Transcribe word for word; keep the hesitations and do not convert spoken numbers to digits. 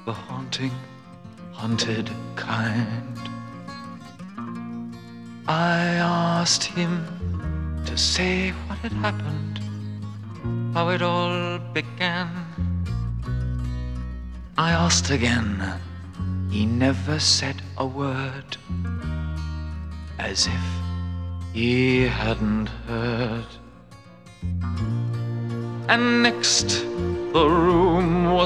the haunting, haunted kind. I asked him to say what had happened, how it all began. I asked again, he never said a word, as if he hadn't heard. And next, the room was